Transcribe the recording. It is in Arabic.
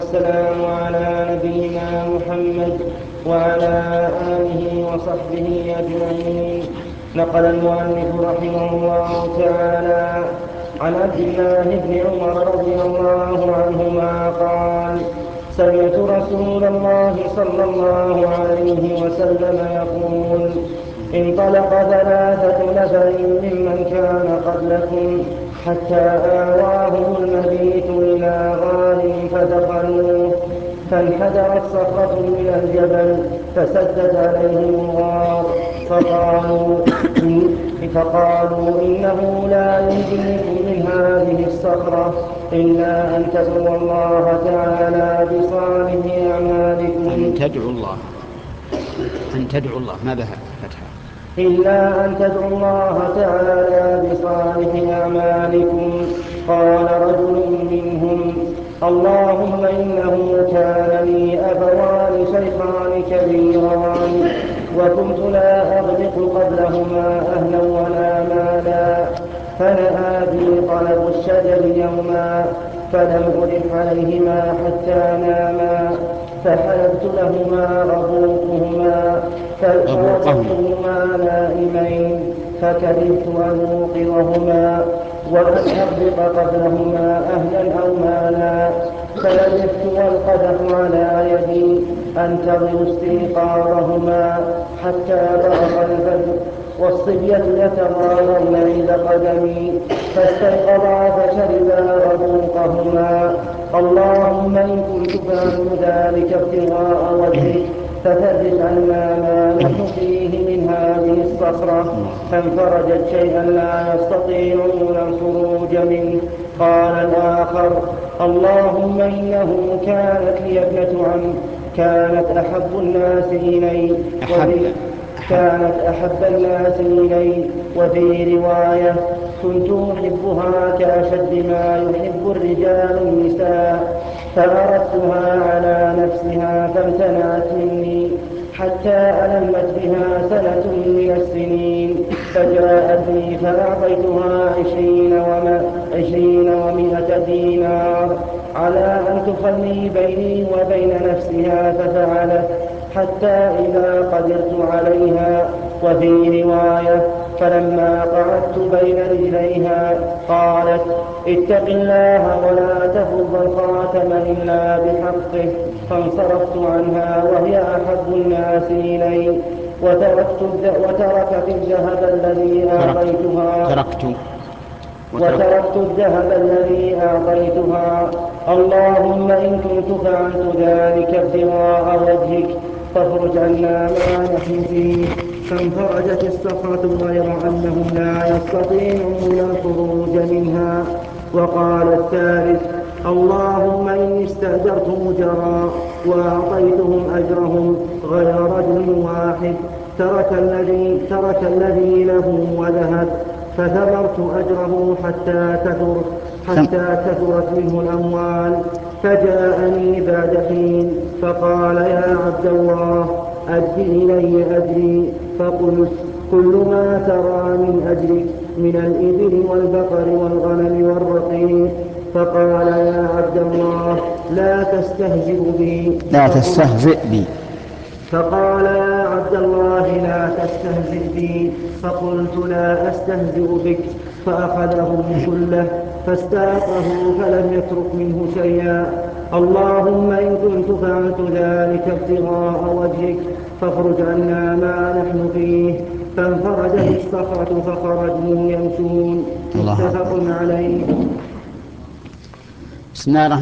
والسلام على نبينا محمد وعلى آله وصحبه أجمعين. نقل المؤلف رحمه الله تعالى عن عبد الله بن عمر رضي الله عنهما قال: سمعت رسول الله صلى الله عليه وسلم يقول: انطلق 3 نفر ممن كان قبلكم حتى آواهم المبيت إلى غار فدخلوه، فانحدرت صخرة من الجبل فسدت عليهم الغار، فقالوا إنه لا ينجيكم من هذه الصخرة إلا أن تدعوا الله تعالى بصالح أعمالكم. أن تدعوا الله ما بها فتحة. إلا أن تدعوا الله تعالى بصالح أعمالكم. قال رجل منهم: اللهم إنه كان لي أبوان شيخان كبيران وكنت لا أغلق قبلهما أهلا ولا مالا، فنأى بي طلب الشجر يوما فلم ألح عليهما حتى ناما، فحلبت لهما ربوقهما فألقهما نائمين، فكرهت أن أوقظهما وأن أغلق قبلهما أهلا أو مالا، فلبثت والقدح على يدي أنتظر استيقاظهما حتى برق الفجر والصبية يتراءون عند قدمي، فاستيقظا فشربا ربوقهما. اللهم إن كنت فعلت ذلك ابتغاء وجهك ففرج عنا ما نحن فيه من هذه الصخرة، فانفرجت شيئا لا يستطيعون الخروج منه. قال الآخر: اللهم إنه كانت لي ابنة عم كانت أحب الناس إلي، وفي رواية: كنت أحبها كأشد ما يحب الرجال النساء، فأردتها على نفسها فامتنعت مني حتى ألمت بها سنة من السنين، فجاءتني فأعطيتها 20 و100 دينار على أن تخلي بيني وبين نفسها، ففعلت حتى إذا قدرت عليها. وفي رواية: فلما قعدت بين رجليها قالت: اتق الله ولا تفض الخاتم إلا بحقه، فانصرفت عنها وهي أحب الناس إلي، وتركت الذهب الذي أعطيتها. اللهم إن كنت فعلت ذلك ابتغاء وجهك فافرج عنا ما نحن فيه. فانفرجت الصخرة غير أنهم لا يستطيعون الخروج منها. وقال الثالث: اللهم إني استأجرت مجرا وأعطيتهم أجرهم غير رجل واحد ترك الذي له وذهب، فثمرت أجره حتى كثرت منه الأموال. فجاءني بعد حين فقال: يا عبد الله أد إلي أجري. فقلت: كل ما ترى من أجرك من الإبل والبقر والغنم والرقيق. فقال: يا عبد الله لا تستهزئ بي. فقال: يا عبد الله لا تستهزئ بي. فقلت: لا أستهزئ بك. فأخذه كله فاستاقه فلم يترك منه شيئا. اللهم إن كنت فعلت ذلك ابتغاء وجهك فافرج عنا ما نحن فيه. فانفرجت الصخرة فخرجوا يمشون. متفق عليه. بسم الله